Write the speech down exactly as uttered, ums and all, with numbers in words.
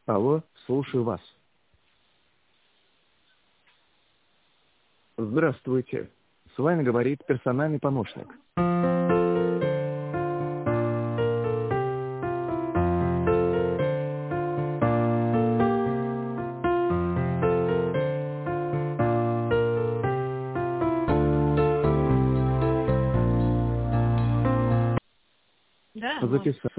Алло, слушаю вас. Здравствуйте. С вами говорит персональный помощник. Да, Записать.